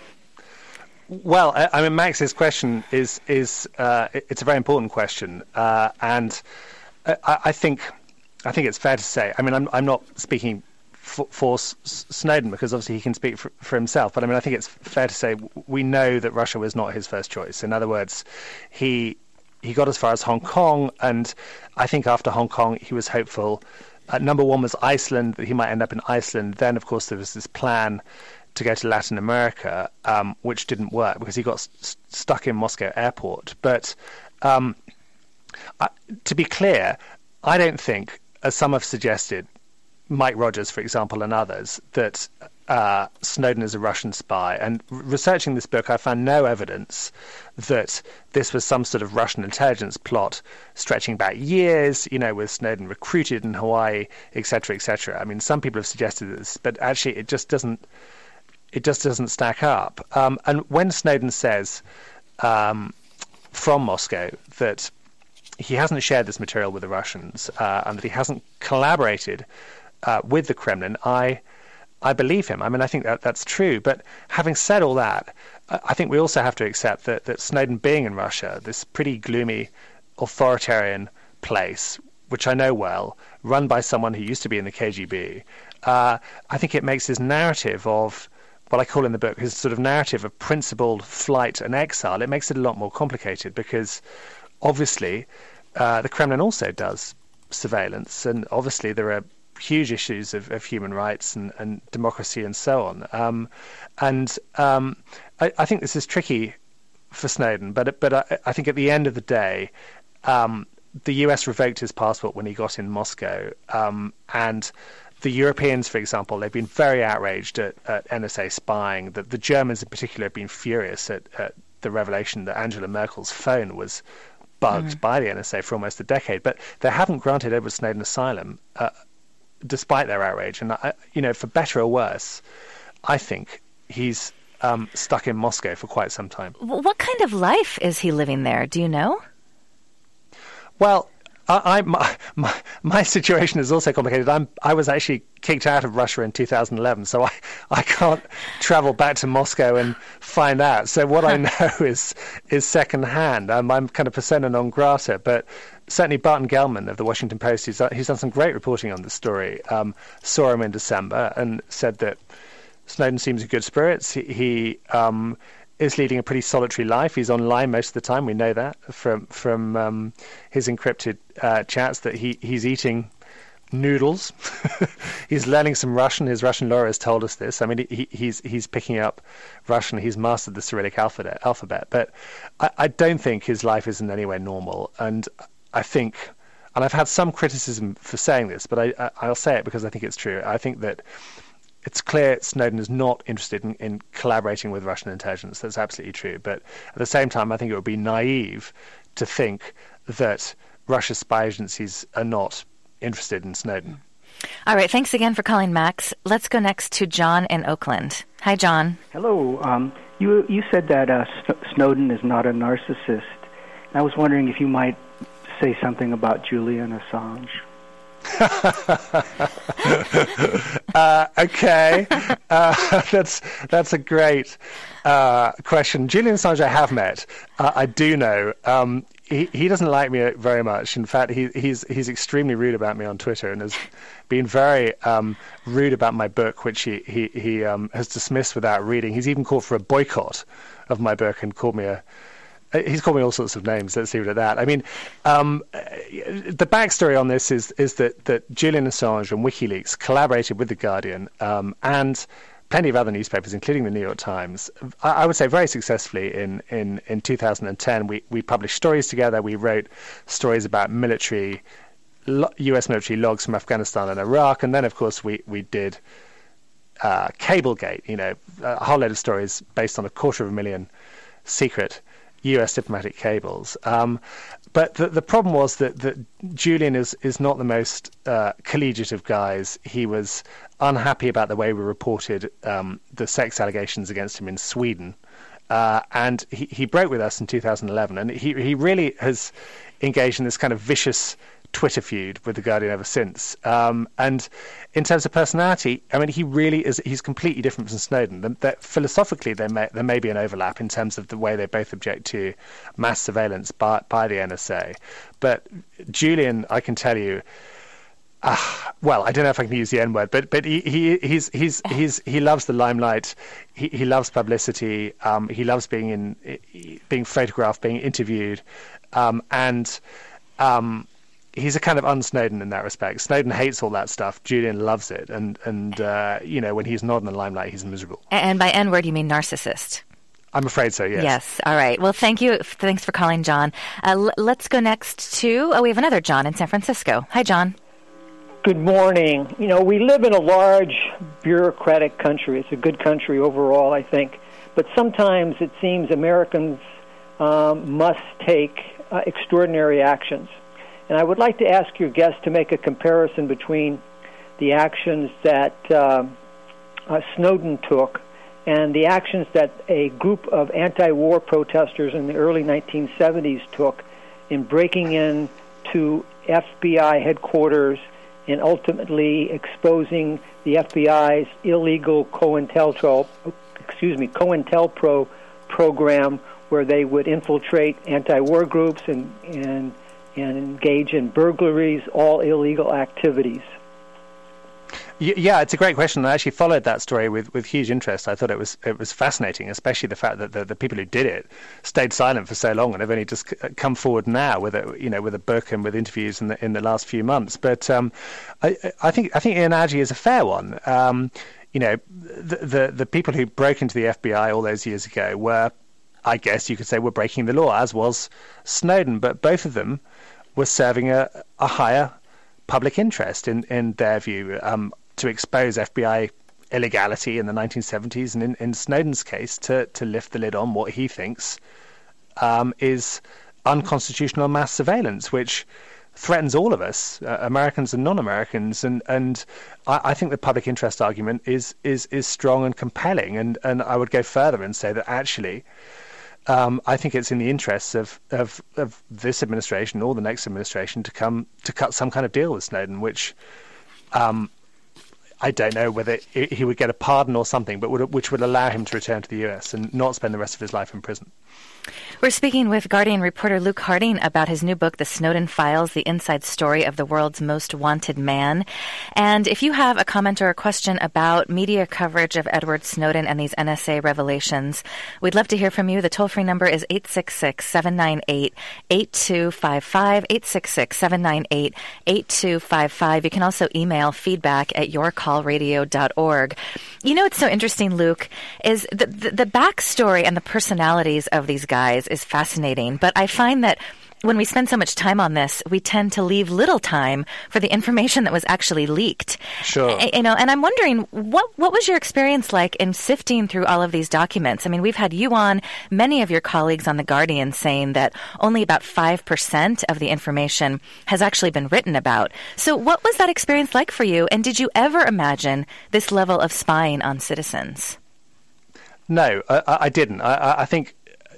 Well, I, I mean, Max's question is is uh, it's a very important question, uh, and I, I think. I think it's fair to say, I mean, I'm, I'm not speaking for, for S- Snowden because obviously he can speak for, for himself, but I mean, I think it's fair to say we know that Russia was not his first choice. In other words, he he got as far as Hong Kong, and I think after Hong Kong he was hopeful. Uh, number one was Iceland, that he might end up in Iceland. Then, of course, there was this plan to go to Latin America, um, which didn't work because he got st- stuck in Moscow airport. But um, uh, to be clear, I don't think, as some have suggested, Mike Rogers, for example, and others, that uh, Snowden is a Russian spy. And researching this book, I found no evidence that this was some sort of Russian intelligence plot stretching back years, you know, with Snowden recruited in Hawaii, et cetera, et cetera. I mean, some people have suggested this, but actually it just doesn't, it just doesn't stack up. Um, and when Snowden says um, from Moscow that he hasn't shared this material with the Russians uh, and that he hasn't collaborated uh, with the Kremlin, I I believe him. I mean, I think that that's true. But having said all that, I think we also have to accept that, that Snowden being in Russia, this pretty gloomy, authoritarian place, which I know well, run by someone who used to be in the K G B, uh, I think it makes his narrative of what I call in the book, his sort of narrative of principled flight and exile, it makes it a lot more complicated because obviously uh, the Kremlin also does surveillance, and obviously there are huge issues of, of human rights and, and democracy and so on. Um, and um, I, I think this is tricky for Snowden, but but I, I think at the end of the day, um, the U S revoked his passport when he got in Moscow, um, and the Europeans, for example, they've been very outraged at, at N S A spying. The, the Germans in particular have been furious at, at the revelation that Angela Merkel's phone was bugged mm. by the N S A for almost a decade, but they haven't granted Edward Snowden asylum uh, despite their outrage. And, I, you know, for better or worse, I think he's um, stuck in Moscow for quite some time. What kind of life is he living there? Do you know? Well, I, I my, my my situation is also complicated. I'm I was actually kicked out of Russia in two thousand eleven, so I, I can't travel back to Moscow and find out. So what I know is is secondhand. Um, I'm kind of persona non grata, but certainly Barton Gellman of the Washington Post, he's, he's done some great reporting on the story, um, saw him in December and said that Snowden seems in good spirits. He, he um, is leading a pretty solitary life. He's online most of the time. We know that from from um, his encrypted uh, chats that he, he's eating noodles. He's learning some Russian. His Russian lawyer has told us this. I mean, he, he's he's picking up Russian. He's mastered the Cyrillic alphabet. alphabet. But I, I don't think his life is in any way normal. And I think, and I've had some criticism for saying this, but I, I, I'll say it because I think it's true. I think that it's clear Snowden is not interested in, in collaborating with Russian intelligence. That's absolutely true. But at the same time, I think it would be naive to think that Russia's spy agencies are not interested in Snowden. All right. Thanks again for calling, Max. Let's go next to John in Oakland. Hi, John. Hello. Um, you you said that uh, Snowden is not a narcissist. And I was wondering if you might say something about Julian Assange. uh, okay, uh, that's that's a great uh, question. Julian Assange, I have met. Uh, I do know. Um, he he doesn't like me very much. In fact, he he's he's extremely rude about me on Twitter and has been very um, rude about my book, which he he he um, has dismissed without reading. He's even called for a boycott of my book and called me a. He's called me all sorts of names. Let's leave it at that. I mean, um, the backstory on this is is that, that Julian Assange and WikiLeaks collaborated with The Guardian um, and plenty of other newspapers, including The New York Times. I, I would say very successfully in, in, in two thousand ten. We, we published stories together. We wrote stories about military, U S military logs from Afghanistan and Iraq. And then, of course, we, we did uh, Cablegate, you know, a whole load of stories based on a quarter of a million secret U S diplomatic cables. Um, but the, the problem was that, that Julian is, is not the most uh, collegiate of guys. He was unhappy about the way we reported um, the sex allegations against him in Sweden. Uh, and he, he broke with us in two thousand eleven. And he, he really has engaged in this kind of vicious Twitter feud with The Guardian ever since. Um, and in terms of personality, I mean, he really is, he's completely different from Snowden. The, the, philosophically, there may, there may be an overlap in terms of the way they both object to mass surveillance by, by the N S A. But Julian, I can tell you, uh, well, I don't know if I can use the N word, but but he, he he's he's he's he loves the limelight. He he loves publicity. Um, he loves being in being photographed, being interviewed, um, and um, he's a kind of un-Snowden in that respect. Snowden hates all that stuff. Julian loves it, and and uh, you know, when he's not in the limelight, he's miserable. And by N word, you mean narcissist? I'm afraid so, yes. Yes. All right. Well, thank you. Thanks for calling, John. Uh, l- let's go next to. Oh, we have another John in San Francisco. Hi, John. Good morning. You know, we live in a large bureaucratic country. It's a good country overall, I think. But sometimes it seems Americans um, must take uh, extraordinary actions. And I would like to ask your guest to make a comparison between the actions that uh, uh, Snowden took and the actions that a group of anti-war protesters in the early nineteen seventies took in breaking in to F B I headquarters and ultimately exposing the F B I's illegal COINTELPRO, excuse me, COINTELPRO program, where they would infiltrate anti-war groups and, and, and engage in burglaries, all illegal activities. Yeah, it's a great question. I actually followed that story with, with huge interest. I thought it was it was fascinating, especially the fact that the, the people who did it stayed silent for so long and have only just come forward now with a you know with a book and with interviews in the in the last few months. But um, I, I think I think the analogy is a fair one. Um, you know, the, the the people who broke into the F B I all those years ago were, I guess you could say, were breaking the law, as was Snowden. But both of them were serving a, a higher public interest in in their view. Um, to expose F B I illegality in the nineteen seventies, and in, in Snowden's case, to, to lift the lid on what he thinks um, is unconstitutional mass surveillance, which threatens all of us, uh, Americans and non-Americans. And, and I, I think the public interest argument is is is strong and compelling. And, and I would go further and say that actually, um, I think it's in the interests of, of, of this administration or the next administration to come to cut some kind of deal with Snowden, which um, I don't know whether he would get a pardon or something, but would, which would allow him to return to the U S and not spend the rest of his life in prison. We're speaking with Guardian reporter Luke Harding about his new book, The Snowden Files, The Inside Story of the World's Most Wanted Man. And if you have a comment or a question about media coverage of Edward Snowden and these N S A revelations, we'd love to hear from you. The toll-free number is eight six six, seven nine eight, eight two five five, eight six six, seven nine eight, eight two five five. You can also email feedback at your call radio dot org. You know what's so interesting, Luke, is the, the, the backstory and the personalities of these guys is fascinating, but I find that when we spend so much time on this, we tend to leave little time for the information that was actually leaked. Sure. You know, and I'm wondering, what what was your experience like in sifting through all of these documents? I mean, we've had you on, many of your colleagues on The Guardian saying that only about five percent of the information has actually been written about. So what was that experience like for you? And did you ever imagine this level of spying on citizens? No, I, I didn't. I, I think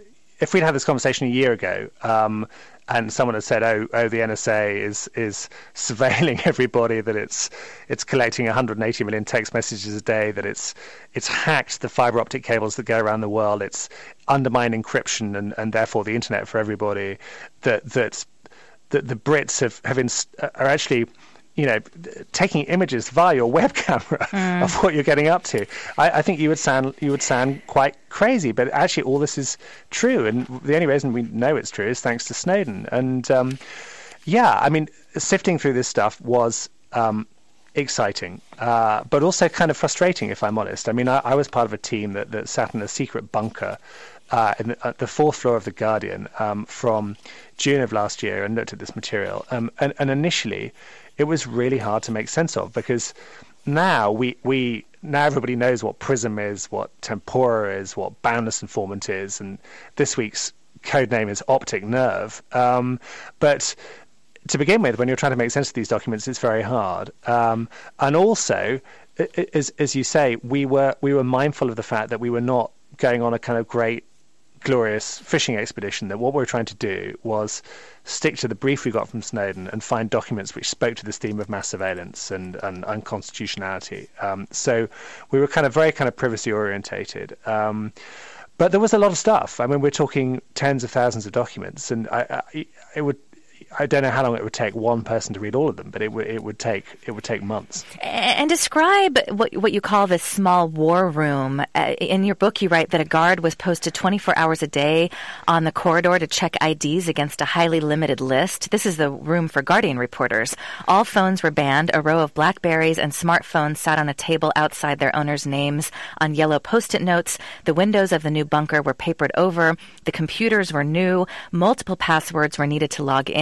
if we'd had this conversation a year ago, um, and someone had said, "Oh, oh, the N S A is is surveilling everybody, that it's it's collecting one hundred eighty million text messages a day, that it's it's hacked the fiber optic cables that go around the world, it's undermined encryption and, and therefore the internet for everybody," that that that the Brits have have inst- are actually, you know, taking images via your web camera mm. of what you're getting up to. I, I think you would sound you would sound quite crazy, but actually all this is true, and the only reason we know it's true is thanks to Snowden. And um, yeah, I mean, sifting through this stuff was um, exciting, uh, but also kind of frustrating, if I'm honest. I mean, I, I was part of a team that, that sat in a secret bunker uh, in the, at the fourth floor of The Guardian um, from June of last year and looked at this material. Um, and, and initially, it was really hard to make sense of, because now we we now everybody knows what PRISM is, what Tempora is, what Boundless Informant is, and this week's code name is Optic Nerve. Um, but to begin with, when you're trying to make sense of these documents, it's very hard. Um, and also, as as you say, we were we were mindful of the fact that we were not going on a kind of great, glorious fishing expedition, that what we were trying to do was stick to the brief we got from Snowden and find documents which spoke to this theme of mass surveillance and, and unconstitutionality. Um, so we were kind of very kind of privacy orientated. Um, but there was a lot of stuff. I mean, we're talking tens of thousands of documents, and I, I, it would I don't know how long it would take one person to read all of them, but it would it would take it would take months. And describe what what you call this small war room. Uh, in your book, you write that a guard was posted twenty-four hours a day on the corridor to check I Ds against a highly limited list. This is the room for Guardian reporters. All phones were banned. A row of BlackBerries and smartphones sat on a table outside their owners' names on yellow Post-it notes. The windows of the new bunker were papered over. The computers were new. Multiple passwords were needed to log in.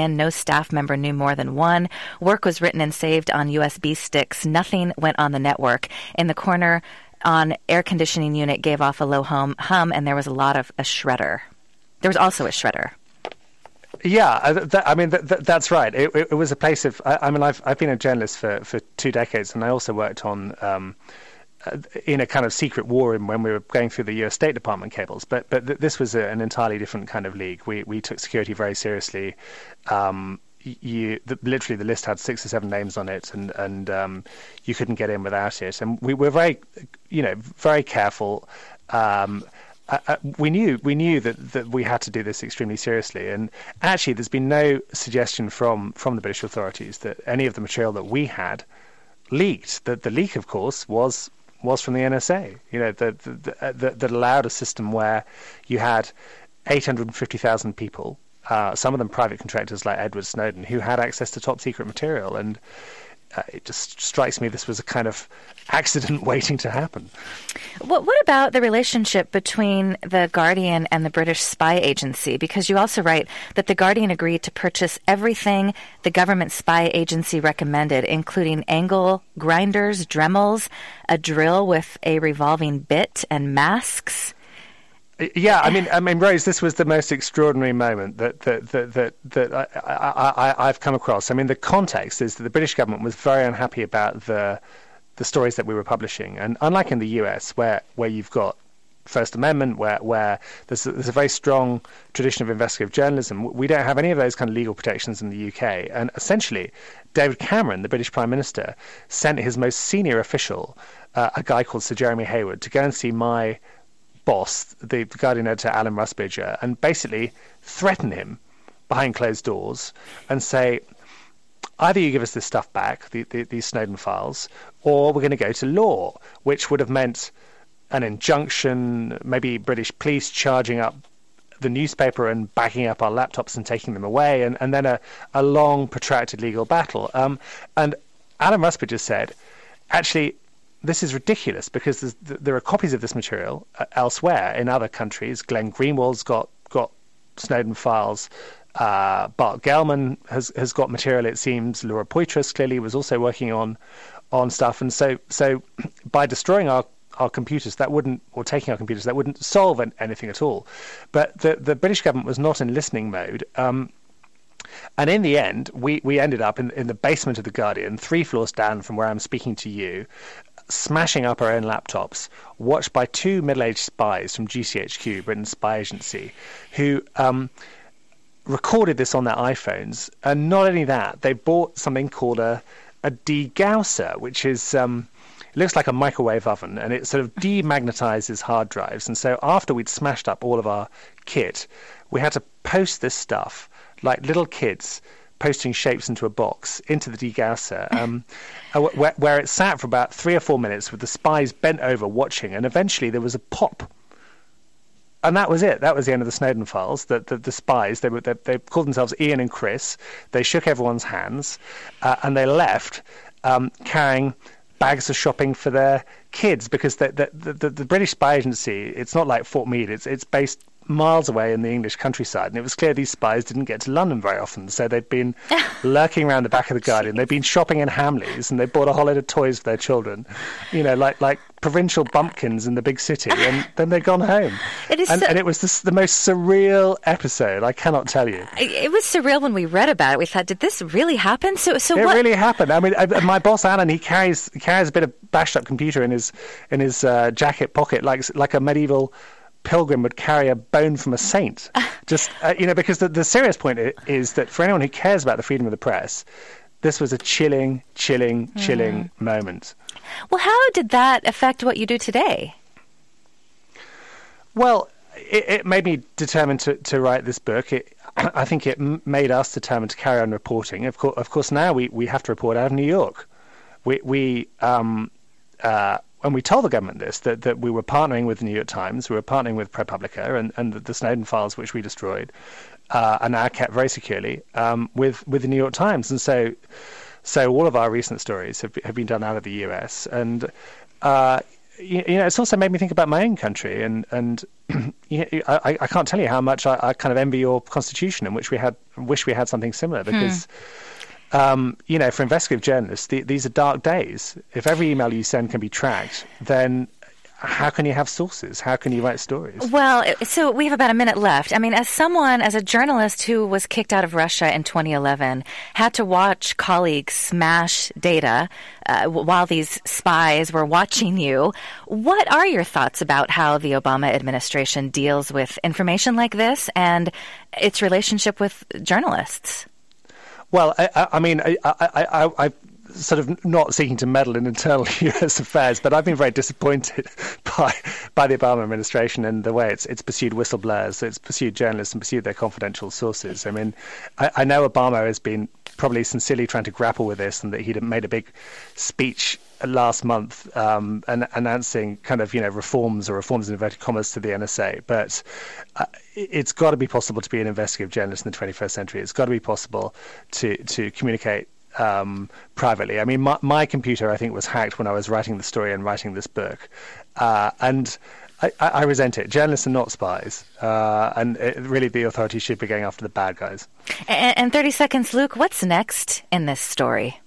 Guardian. No staff member knew more than one. Work was written and saved on U S B sticks. Nothing went on the network. In the corner on air conditioning unit gave off a low hum, hum and there was a lot of a shredder. There was also a shredder. Yeah, that, I mean, that, that, that's right. It, it, it was a place of, I, I mean, I've I've been a journalist for, for two decades, and I also worked on, um, in a kind of secret war in when we were going through the U S State Department cables. But but th- this was a, an entirely different kind of league. We we took security very seriously. Um, you the, literally the list had six or seven names on it, and and um, you couldn't get in without it. And we were very, you know, very careful. Um, Uh, we knew we knew that, that we had to do this extremely seriously, and actually there's been no suggestion from, from the British authorities that any of the material that we had leaked. That the leak, of course, was was from the N S A. You know, that that that allowed a system where you had eight hundred fifty thousand people, uh, some of them private contractors like Edward Snowden, who had access to top secret material, and uh, it just strikes me this was a kind of accident waiting to happen. What, what about the relationship between the Guardian and the British spy agency? Because you also write that the Guardian agreed to purchase everything the government spy agency recommended, including angle grinders, Dremels, a drill with a revolving bit, and masks. Yeah, I mean, I mean, Rose, this was the most extraordinary moment that that that that, that I, I, I, I've come across. I mean, the context is that the British government was very unhappy about the the stories that we were publishing, and unlike in the U S, where where you've got First Amendment, where where there's a, there's a very strong tradition of investigative journalism, we don't have any of those kind of legal protections in the U K. And essentially, David Cameron, the British Prime Minister, sent his most senior official, uh, a guy called Sir Jeremy Hayward, to go and see my boss, the Guardian editor Alan Rusbridger, and basically threaten him behind closed doors and say, either you give us this stuff back, the, the, these Snowden files, or we're going to go to law, which would have meant an injunction, maybe British police charging up the newspaper and backing up our laptops and taking them away, and, and then a, a long, protracted legal battle. Um, and Alan Rusbridger said, actually, this is ridiculous because there are copies of this material uh, elsewhere in other countries. Glenn Greenwald's got, got Snowden files. Uh, Bart Gellman has has got material, it seems. Laura Poitras clearly was also working on on stuff. And so so by destroying our, our computers, that wouldn't, or taking our computers, that wouldn't solve an, anything at all. But the, the British government was not in listening mode. Um, and in the end, we, we ended up in, in the basement of The Guardian, three floors down from where I'm speaking to you, smashing up our own laptops, watched by two middle-aged spies from G C H Q, Britain's spy agency, who um, recorded this on their iPhones. And not only that, they bought something called a, a degausser, which is um, it looks like a microwave oven, and it sort of demagnetizes hard drives. And so after we'd smashed up all of our kit, we had to post this stuff like little kids posting shapes into a box into the degausser, um, where, where it sat for about three or four minutes with the spies bent over watching, and eventually there was a pop. And that was it. That was the end of the Snowden files. The, the, the spies, they, were, they, they called themselves Ian and Chris. They shook everyone's hands, uh, and they left um, carrying bags of shopping for their kids, because the, the, the, the British spy agency, it's not like Fort Meade. It's, it's based miles away in the English countryside, and it was clear these spies didn't get to London very often, so they'd been lurking around the back of the Guardian. They'd been shopping in Hamleys, and they bought a whole load of toys for their children, you know, like like provincial bumpkins in the big city, and then they'd gone home. It is and, so- and it was this, the most surreal episode, I cannot tell you. It was surreal when we read about it. We thought, did this really happen? So, so it what? really happened. I mean, I, my boss Alan, he carries he carries a bit of bashed up computer in his in his uh, jacket pocket, like like a medieval pilgrim would carry a bone from a saint. Just uh, you know, because the, the serious point is that for anyone who cares about the freedom of the press, this was a chilling, chilling, chilling mm. moment. Well, how did that affect what you do today? Well, it, it made me determined to, to write this book. It, I think it m- made us determined to carry on reporting. Of course, of course, now we, we have to report out of New York. We we um uh. And we told the government this, that, that we were partnering with the New York Times, we were partnering with ProPublica, and, and the, the Snowden files, which we destroyed, uh, are now kept very securely um, with, with the New York Times. And so so all of our recent stories have, have been done out of the U S. And uh, you know, it's also made me think about my own country, and and you know, I, I can't tell you how much I, I kind of envy your constitution, in which we had wish we had something similar, because. Hmm. Um, you know, for investigative journalists, the, these are dark days. If every email you send can be tracked, then how can you have sources? How can you write stories? Well, so we have about a minute left. I mean, as someone, as a journalist who was kicked out of Russia in twenty eleven, had to watch colleagues smash data uh, while these spies were watching you, what are your thoughts about how the Obama administration deals with information like this and its relationship with journalists? Well, I, I mean, I, I, I, I sort of not seeking to meddle in internal U S affairs, but I've been very disappointed by by the Obama administration and the way it's it's pursued whistleblowers, it's pursued journalists and pursued their confidential sources. I mean, I, I know Obama has been probably sincerely trying to grapple with this, and that he'd made a big speech last month um, and announcing kind of, you know, reforms or reforms in inverted commas to the N S A. But uh, it's got to be possible to be an investigative journalist in the twenty-first century. It's got to be possible to, to communicate um, privately. I mean, my, my computer, I think, was hacked when I was writing the story and writing this book. Uh, and I, I resent it. Journalists are not spies. Uh, and it, really the authorities should be going after the bad guys. And, and thirty seconds, Luke, what's next in this story?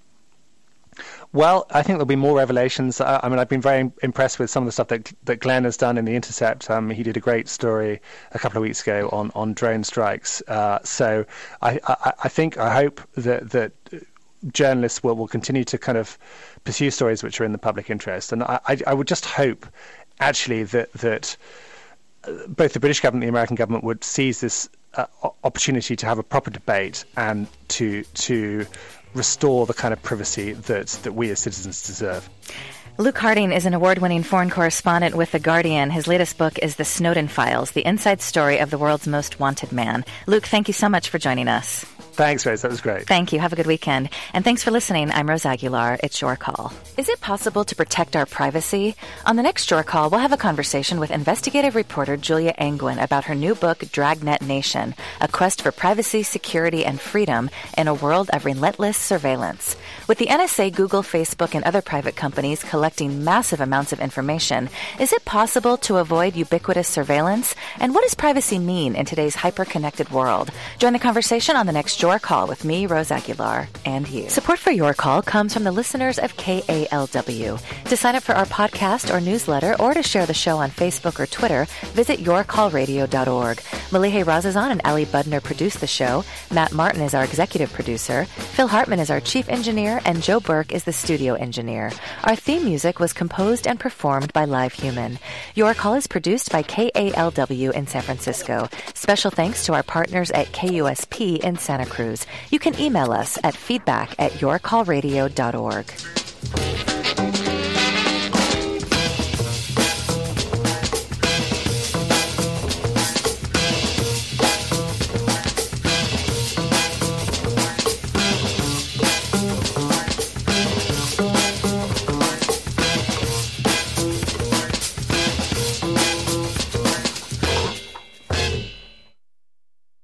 Well, I think there'll be more revelations. Uh, I mean, I've been very impressed with some of the stuff that that Glenn has done in The Intercept. Um, he did a great story a couple of weeks ago on, on drone strikes. Uh, so I, I, I think, I hope that, that journalists will, will continue to kind of pursue stories which are in the public interest. And I, I, I would just hope, actually, that, that both the British government and the American government would seize this uh, opportunity to have a proper debate and to to restore the kind of privacy that that we as citizens deserve. Luke Harding is an award-winning foreign correspondent with The Guardian. His latest book is The Snowden Files, the inside story of the world's most wanted man. Luke, thank you so much for joining us. Thanks, Rose. That was great. Thank you. Have a good weekend. And thanks for listening. I'm Rose Aguilar. It's Your Call. Is it possible to protect our privacy? On the next Your Call, we'll have a conversation with investigative reporter Julia Angwin about her new book, Dragnet Nation, a quest for privacy, security, and freedom in a world of relentless surveillance. With the N S A, Google, Facebook, and other private companies collecting massive amounts of information, is it possible to avoid ubiquitous surveillance? And what does privacy mean in today's hyper-connected world? Join the conversation on the next Your Call with me, Rose Aguilar, and you. Support for Your Call comes from the listeners of K A L W. To sign up for our podcast or newsletter, or to share the show on Facebook or Twitter, visit your call radio dot org. Malihe Razazan and Ali Budner produce the show. Matt Martin is our executive producer. Phil Hartman is our chief engineer, and Joe Burke is the studio engineer. Our theme music was composed and performed by Live Human. Your Call is produced by K A L W in San Francisco. Special thanks to our partners at K U S P in Santa Cruz. You can email us at feedback at your call radio dot org.